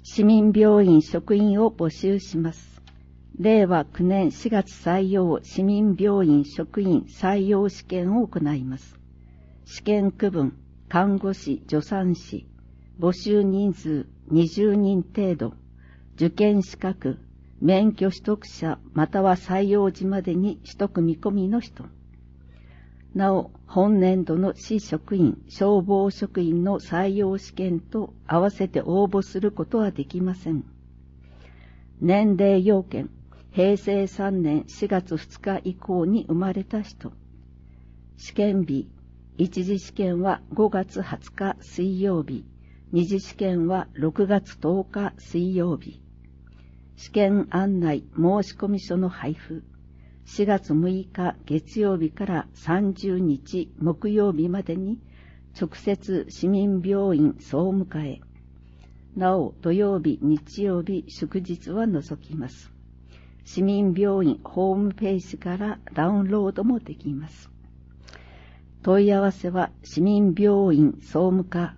市民病院職員を募集します。令和9年4月採用市民病院職員採用試験を行います。試験区分、看護師、助産師、募集人数20人程度、受験資格、免許取得者または採用時までに取得見込みの人。なお、本年度の市職員、消防職員の採用試験と合わせて応募することはできません。年齢要件、平成3年4月2日以降に生まれた人。試験日、一次試験は5月20日水曜日、二次試験は6月10日水曜日。試験案内申込書の配布。4月6日月曜日から30日木曜日までに直接市民病院総務課へ。なお土曜日、日曜日、祝日は除きます。市民病院ホームページからダウンロードもできます。問い合わせは市民病院総務課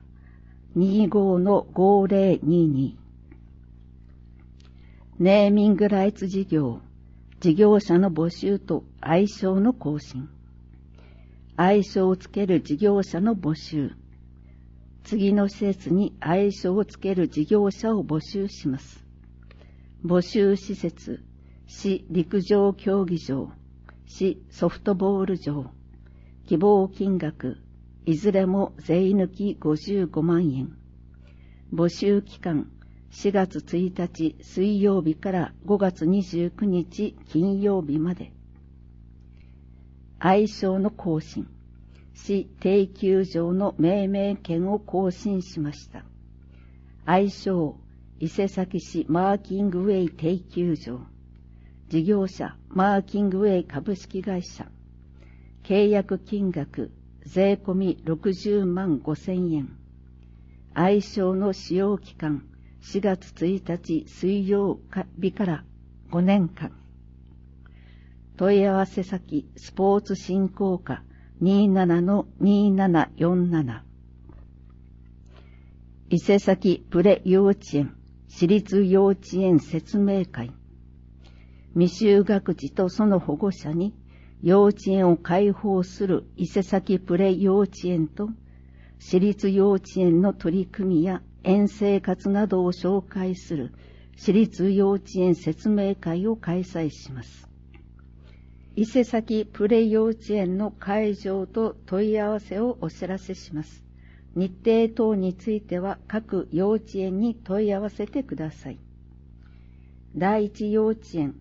25-5022。ネーミングライツ事業、事業者の募集と愛称の更新。愛称をつける事業者の募集。次の施設に愛称をつける事業者を募集します。募集施設、市陸上競技場、市ソフトボール場。希望金額、いずれも税抜き55万円。募集期間、4月1日水曜日から5月29日金曜日まで。愛称の更新。市定休場の命名権を更新しました。愛称、伊勢崎市マーキングウェイ定休場。事業者、マーキングウェイ株式会社。契約金額、税込み60万5千円。愛称の使用期間、4月1日水曜日から5年間。問い合わせ先、スポーツ振興課 27-2747。伊勢崎プレ幼稚園、私立幼稚園説明会。未就学児とその保護者に、幼稚園を開放する伊勢崎プレ幼稚園と、私立幼稚園の取り組みや園生活などを紹介する私立幼稚園説明会を開催します。伊勢崎プレ幼稚園の会場と問い合わせをお知らせします。日程等については各幼稚園に問い合わせてください。第一幼稚園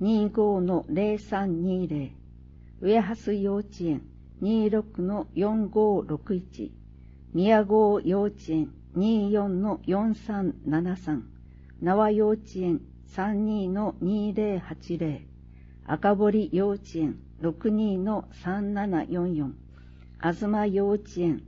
25-0320、上蓮幼稚園 26-4561、宮郷幼稚園 24-4373、名和幼稚園 32-2080、赤堀幼稚園 62-3744、東幼稚園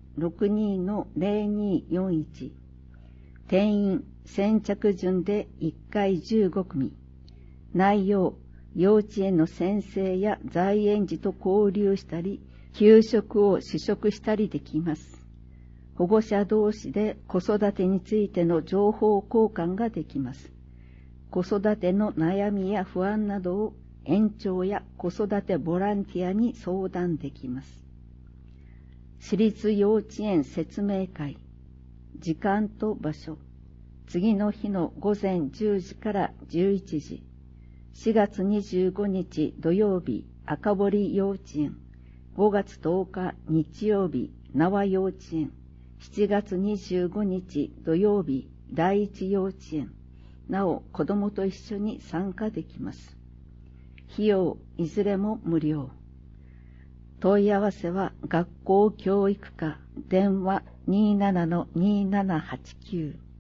62-0241。定員先着順で1回15組。内容、幼稚園の先生や在園児と交流したり、給食を試食したりできます。保護者同士で子育てについての情報交換ができます。子育ての悩みや不安などを園長や子育てボランティアに相談できます。私立幼稚園説明会。時間と場所。次の日の午前10時から11時。4月25日土曜日、赤堀幼稚園。5月10日日曜日、名和幼稚園。7月25日土曜日、第一幼稚園。なお、子供と一緒に参加できます。費用、いずれも無料。問い合わせは学校教育課、電話 27-2789。